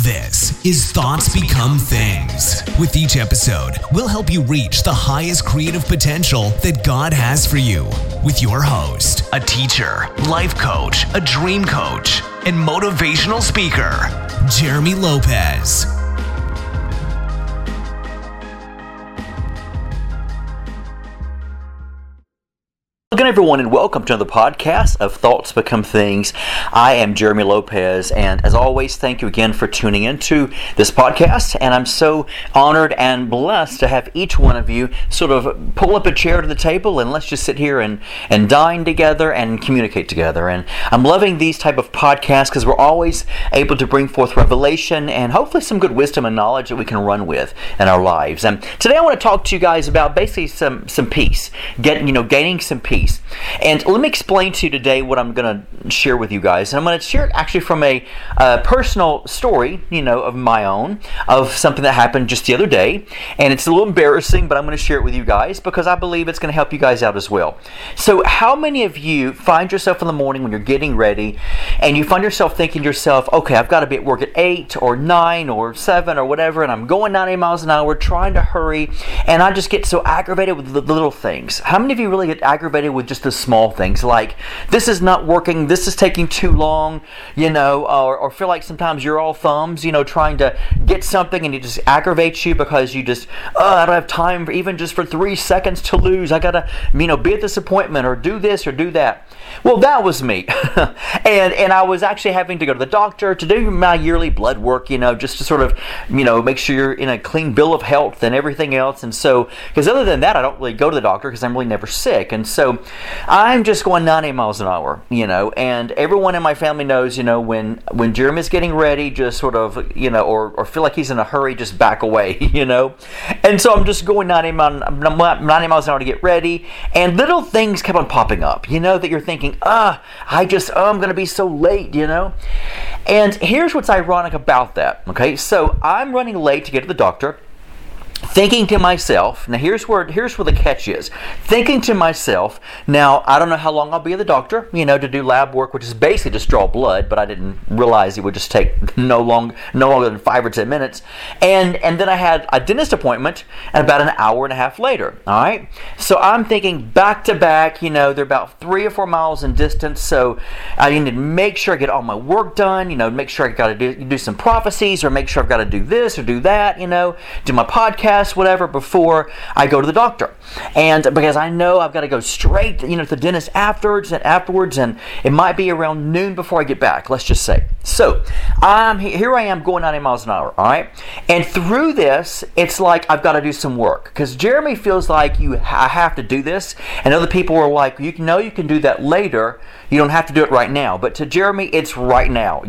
This is Thoughts Become Things. With each episode, we'll help you reach the highest creative potential that God has for you. With your host, a teacher, life coach, a dream coach, and motivational speaker, Jeremy Lopez. Welcome everyone and welcome to another podcast of Thoughts Become Things. I am Jeremy Lopez, and as always, thank you again for tuning into this podcast, and I'm so honored and blessed to have each one of you sort of pull up a chair to the table and let's just sit here and dine together and communicate together. And I'm loving these type of podcasts because we're always able to bring forth revelation and hopefully some good wisdom and knowledge that we can run with in our lives. And today I want to talk to you guys about basically some peace, gaining some peace. And let me explain to you today what I'm going to share with you guys. And I'm going to share it actually from a personal story, of my own, of something that happened just the other day. And it's a little embarrassing, but I'm going to share it with you guys because I believe it's going to help you guys out as well. So how many of you find yourself in the morning when you're getting ready and you find yourself thinking to yourself, okay, I've got to be at work at 8 or 9 or 7 or whatever, and I'm going 90 miles an hour trying to hurry, and I just get so aggravated with the little things. How many of you really get aggravated with just the small things, like this is not working, this is taking too long, or feel like sometimes you're all thumbs, trying to get something and it just aggravates you because you just, I don't have time for even just for 3 seconds to lose. I gotta, be at this appointment or do this or do that. Well, that was me. and I was actually having to go to the doctor to do my yearly blood work, just to sort of, make sure you're in a clean bill of health and everything else. And so, because other than that, I don't really go to the doctor because I'm really never sick. And so I'm just going 90 miles an hour, and everyone in my family knows, when Jeremy's getting ready, just sort of, or feel like he's in a hurry, just back away, And so I'm just going 90 miles an hour to get ready, and little things kept on popping up, that you're thinking, I'm going to be so late, And here's what's ironic about that, okay? So I'm running late to get to the doctor, thinking to myself, now here's where the catch is. Thinking to myself, now I don't know how long I'll be at the doctor, to do lab work, which is basically just draw blood, but I didn't realize it would just take no longer than 5 or 10 minutes. And then I had a dentist appointment about an hour and a half later. All right, so I'm thinking back to back. They're about 3 or 4 miles in distance, so I need to make sure I get all my work done. Make sure I got to do some prophecies, or make sure I've got to do this or do that. Do my podcast, whatever, before I go to the doctor. And because I know I've got to go straight, to the dentist afterwards, and it might be around noon before I get back, let's just say. So here I am going 90 miles an hour, all right? And through this, it's like I've got to do some work because Jeremy feels like I have to do this, and other people are like, you can do that later. You don't have to do it right now. But to Jeremy, it's right now,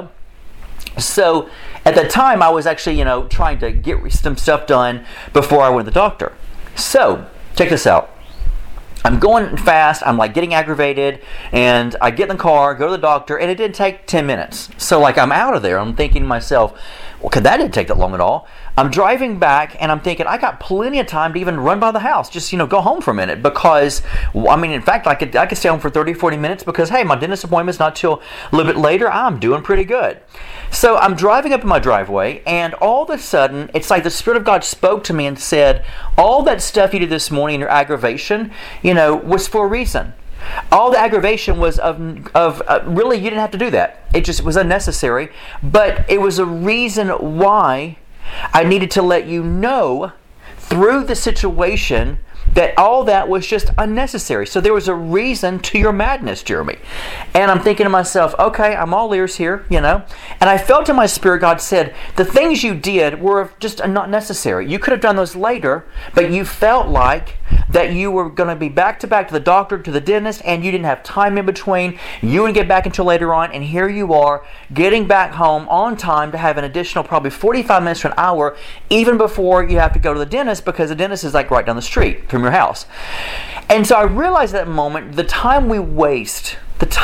So at the time, I was actually, trying to get some stuff done before I went to the doctor. So check this out. I'm going fast. I'm like getting aggravated, and I get in the car, go to the doctor, and it didn't take 10 minutes. So like I'm out of there. I'm thinking to myself, well, that didn't take that long at all. I'm driving back, and I'm thinking I got plenty of time to even run by the house, just go home for a minute, because in fact I could stay home for 30, 40 minutes because hey, my dentist appointment's not till a little bit later. I'm doing pretty good. So I'm driving up in my driveway, and all of a sudden it's like the Spirit of God spoke to me and said, all that stuff you did this morning, your aggravation, was for a reason. All the aggravation was of really, you didn't have to do that. It just was unnecessary, but it was a reason why I needed to let you know through the situation that all that was just unnecessary. So there was a reason to your madness, Jeremy. And I'm thinking to myself, okay, I'm all ears here, And I felt in my spirit, God said, the things you did were just not necessary. You could have done those later, but you felt like that you were going to be back to the doctor, to the dentist, and you didn't have time in between. You wouldn't get back until later on, and here you are getting back home on time to have an additional probably 45 minutes to an hour, even before you have to go to the dentist, because the dentist is like right down the street from your house. And so I realized at that moment the time we waste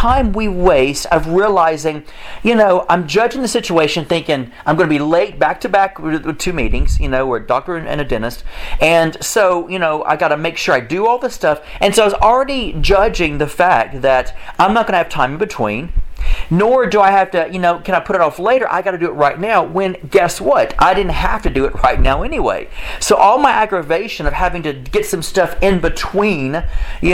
of realizing, I'm judging the situation thinking I'm going to be late back to back with 2 meetings, where a doctor and a dentist. And so, I got to make sure I do all this stuff. And so I was already judging the fact that I'm not going to have time in between. Nor do I have to, can I put it off later? I got to do it right now, when guess what? I didn't have to do it right now anyway. So all my aggravation of having to get some stuff in between,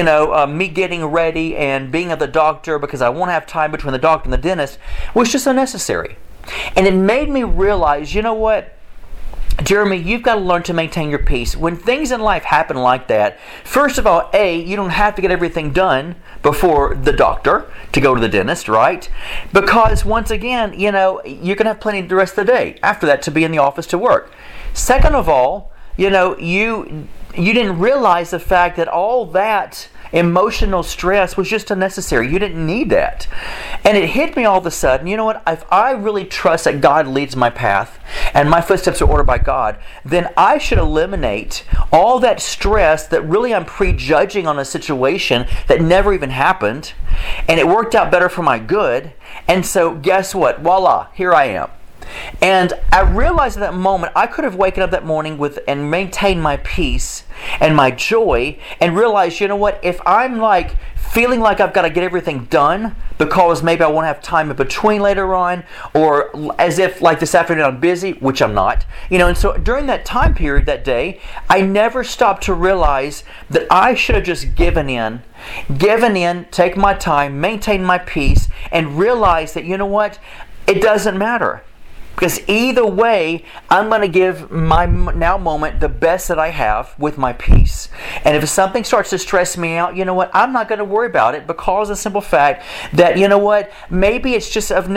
me getting ready and being at the doctor because I won't have time between the doctor and the dentist, was just unnecessary. And it made me realize, you know what? Jeremy, you've got to learn to maintain your peace. When things in life happen like that, first of all, you don't have to get everything done before the doctor to go to the dentist, right? Because once again, you're going to have plenty the rest of the day after that to be in the office to work. Second of all, you didn't realize the fact that all that emotional stress was just unnecessary. You didn't need that. And it hit me all of a sudden, you know what? If I really trust that God leads my path and my footsteps are ordered by God, then I should eliminate all that stress that really I'm prejudging on a situation that never even happened. And it worked out better for my good. And so guess what? Voila, here I am. And I realized at that moment I could have waken up that morning and maintained my peace and my joy and realized, you know what, if I'm feeling like I've got to get everything done because maybe I won't have time in between later on, or as if this afternoon I'm busy, which I'm not, and so during that time period that day, I never stopped to realize that I should have just given in, take my time, maintain my peace, and realize that, you know what, it doesn't matter. Because either way, I'm going to give my now moment the best that I have with my peace. And if something starts to stress me out, you know what? I'm not going to worry about it because of the simple fact that, you know what? Maybe it's just a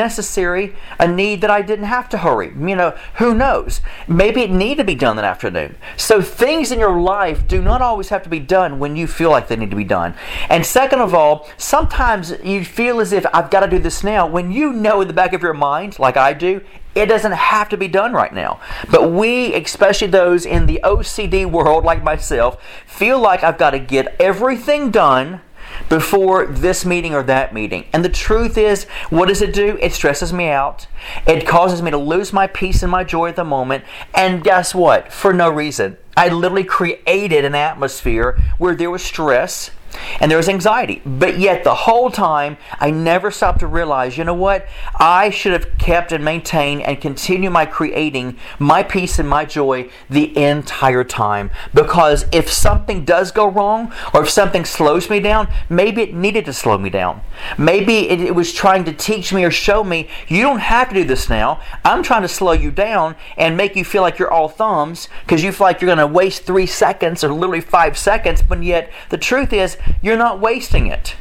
need that I didn't have to hurry. Who knows? Maybe it needed to be done that afternoon. So things in your life do not always have to be done when you feel like they need to be done. And second of all, sometimes you feel as if I've got to do this now when you know in the back of your mind, like I do, it doesn't have to be done right now. But we, especially those in the OCD world like myself, feel like I've got to get everything done before this meeting or that meeting. And the truth is, what does it do? It stresses me out. It causes me to lose my peace and my joy at the moment. And guess what? For no reason. I literally created an atmosphere where there was stress and there was anxiety. But yet the whole time, I never stopped to realize, you know what? I should have kept and maintained and continue my creating my peace and my joy the entire time. Because if something does go wrong, or if something slows me down, maybe it needed to slow me down. Maybe it was trying to teach me or show me, you don't have to do this now. I'm trying to slow you down and make you feel like you're all thumbs because you feel like you're going to waste 3 seconds or literally 5 seconds, but yet the truth is, you're not wasting it.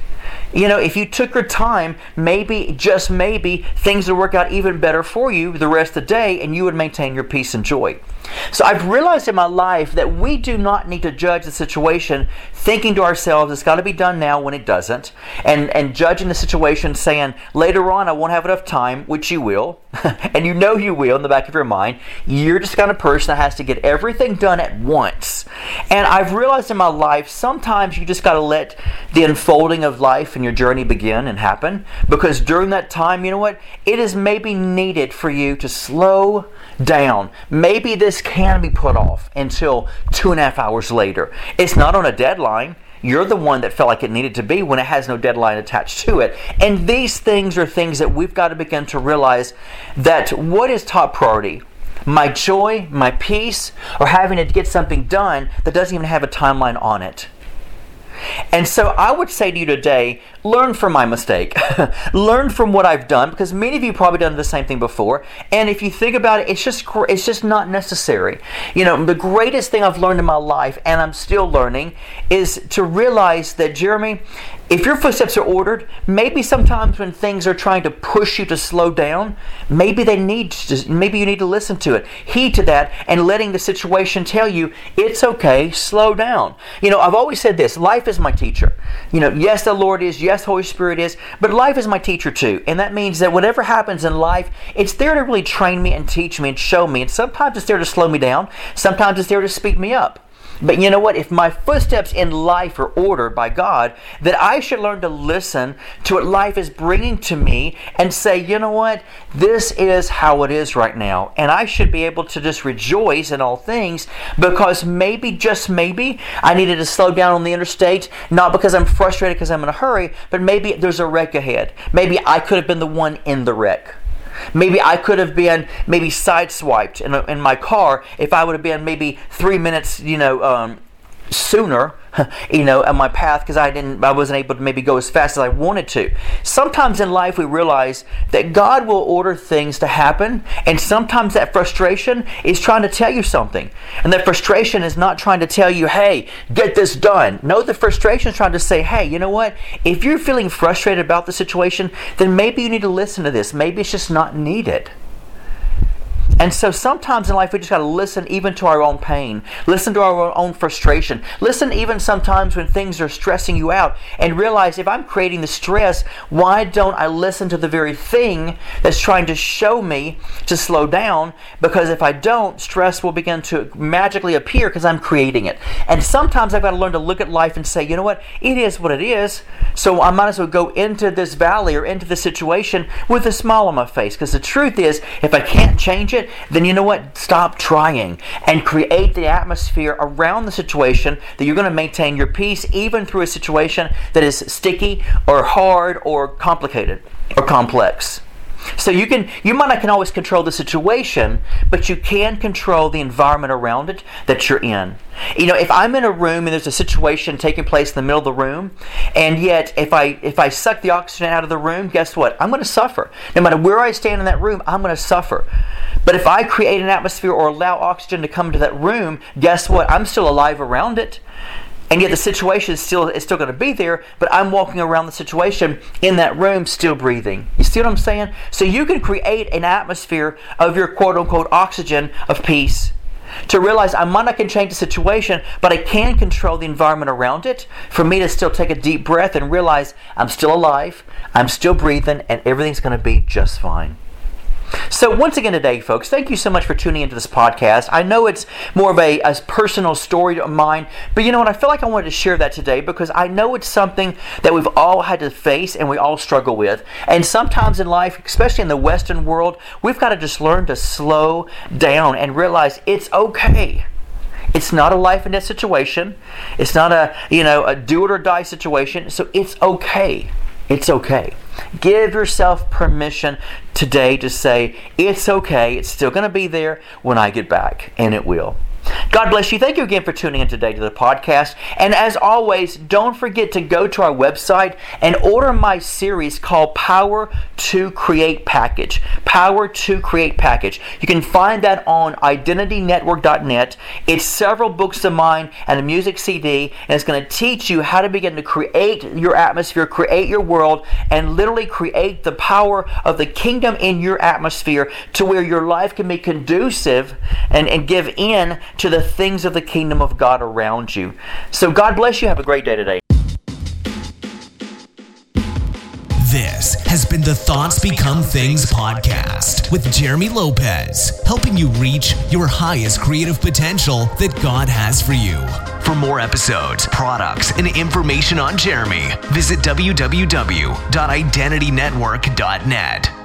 If you took your time, maybe, just maybe, things would work out even better for you the rest of the day and you would maintain your peace and joy. So I've realized in my life that we do not need to judge the situation thinking to ourselves it's got to be done now when it doesn't, and judging the situation saying later on I won't have enough time, which you will, and you will in the back of your mind. You're just the kind of person that has to get everything done at once. And I've realized in my life sometimes you just got to let the unfolding of life and your journey begin and happen, because during that time, you know what, it is maybe needed for you to slow down. Maybe this can be put off until 2.5 hours later. It's not on a deadline. You're the one that felt like it needed to be when it has no deadline attached to it. And these things are things that we've got to begin to realize that what is top priority? My joy, my peace, or having to get something done that doesn't even have a timeline on it? And so I would say to you today, learn from my mistake. Learn from what I've done, because many of you probably done the same thing before. And if you think about it, it's just not necessary. The greatest thing I've learned in my life, and I'm still learning, is to realize that, Jeremy, if your footsteps are ordered, maybe sometimes when things are trying to push you to slow down, maybe you need to listen to it, heed to that, and letting the situation tell you, it's okay, slow down. I've always said this, life is my teacher. Yes, the Lord is, yes, Holy Spirit is, but life is my teacher too. And that means that whatever happens in life, it's there to really train me and teach me and show me. And sometimes it's there to slow me down. Sometimes it's there to speed me up. But you know what? If my footsteps in life are ordered by God, then I should learn to listen to what life is bringing to me and say, you know what? This is how it is right now. And I should be able to just rejoice in all things, because maybe, just maybe, I needed to slow down on the interstate, not because I'm frustrated because I'm in a hurry, but maybe there's a wreck ahead. Maybe I could have been the one in the wreck. Maybe I could have been sideswiped in my car if I would have been maybe 3 minutes, sooner, on my path, because I wasn't able to maybe go as fast as I wanted to. Sometimes in life we realize that God will order things to happen, and sometimes that frustration is trying to tell you something. And that frustration is not trying to tell you, hey, get this done. No, the frustration is trying to say, hey, you know what? If you're feeling frustrated about the situation, then maybe you need to listen to this. Maybe it's just not needed. And so sometimes in life we just got to listen even to our own pain. Listen to our own frustration. Listen even sometimes when things are stressing you out, and realize, if I'm creating the stress, why don't I listen to the very thing that's trying to show me to slow down? Because if I don't, stress will begin to magically appear because I'm creating it. And sometimes I've got to learn to look at life and say, you know what? It is what it is. So I might as well go into this valley or into this situation with a smile on my face. Because the truth is, if I can't change it, then you know what? Stop trying and create the atmosphere around the situation that you're going to maintain your peace even through a situation that is sticky or hard or complicated or complex. So you might not can always control the situation, but you can control the environment around it that you're in. If I'm in a room and there's a situation taking place in the middle of the room, and yet if I suck the oxygen out of the room, guess what? I'm going to suffer. No matter where I stand in that room, I'm going to suffer. But if I create an atmosphere or allow oxygen to come to that room, guess what? I'm still alive around it. And yet the situation is still going to be there, but I'm walking around the situation in that room still breathing. You see what I'm saying? So you can create an atmosphere of your quote-unquote oxygen of peace, to realize I might not can change the situation, but I can control the environment around it, for me to still take a deep breath and realize I'm still alive, I'm still breathing, and everything's going to be just fine. So once again today, folks, thank you so much for tuning into this podcast. I know it's more of a personal story of mine, but you know what? I feel like I wanted to share that today because I know it's something that we've all had to face and we all struggle with. And sometimes in life, especially in the Western world, we've got to just learn to slow down and realize it's okay. It's not a life and death situation. It's not a do it or die situation. So it's okay. It's okay. Give yourself permission today to say, it's okay, it's still going to be there when I get back, and it will. God bless you. Thank you again for tuning in today to the podcast. And as always, don't forget to go to our website and order my series called Power to Create Package. Power to Create Package. You can find that on IdentityNetwork.net. It's several books of mine and a music CD, and it's going to teach you how to begin to create your atmosphere, create your world, and literally create the power of the kingdom in your atmosphere to where your life can be conducive and give in to the things of the kingdom of God around you. So God bless you. Have a great day today. This has been the Thoughts Become Things podcast with Jeremy Lopez, helping you reach your highest creative potential that God has for you. For more episodes, products, and information on Jeremy, visit www.identitynetwork.net.